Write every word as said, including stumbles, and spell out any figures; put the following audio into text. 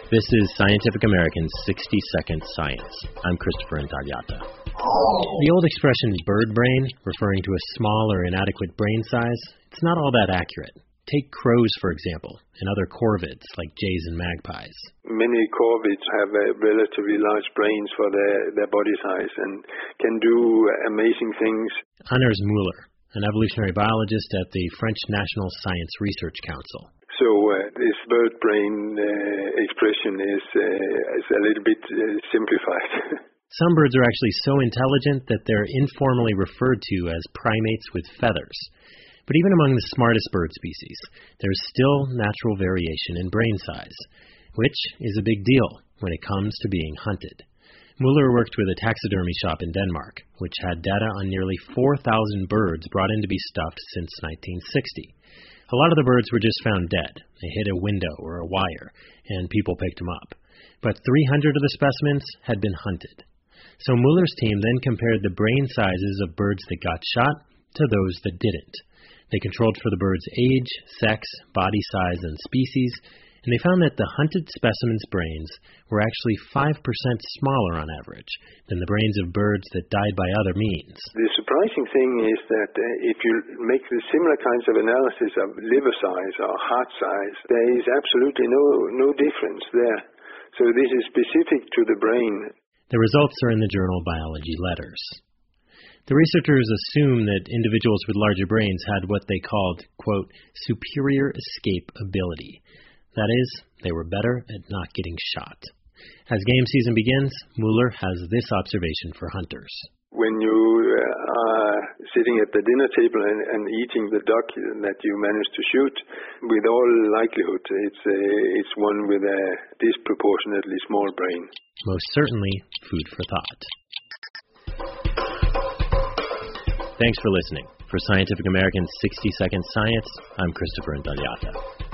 This is Scientific American's sixty second Science. I'm Christopher Intagliata. The old expression bird brain, referring to a small or inadequate brain size, it's not all that accurate. Take crows, for example, and other corvids like jays and magpies. Many corvids have a relatively large brains for their, their body size and can do amazing things. Anders Muller, an evolutionary biologist at the French National Science Research Council. So uh, this bird brain uh, expression is, uh, is a little bit uh, simplified. Some birds are actually so intelligent that they're informally referred to as primates with feathers. But even among the smartest bird species, there is still natural variation in brain size, which is a big deal when it comes to being hunted. Muller worked with a taxidermy shop in Denmark, which had data on nearly four thousand birds brought in to be stuffed since nineteen sixty. A lot of the birds were just found dead. They hit a window or a wire, and people picked them up. But three hundred of the specimens had been hunted. So Muller's team then compared the brain sizes of birds that got shot to those that didn't. They controlled for the bird's age, sex, body size, and species, and they found that the hunted specimens' brains were actually five percent smaller on average than the brains of birds that died by other means. The surprising thing is that uh, if you make the similar kinds of analysis of liver size or heart size, there is absolutely no, no difference there. So this is specific to the brain. The results are in the journal Biology Letters. The researchers assume that individuals with larger brains had what they called, quote, superior escape ability. That is, they were better at not getting shot. As game season begins, Muller has this observation for hunters. When you are sitting at the dinner table and, and eating the duck that you managed to shoot, with all likelihood, it's, a, it's one with a disproportionately small brain. Most certainly, food for thought. Thanks for listening. For Scientific American's sixty second Science, I'm Christopher Intagliata.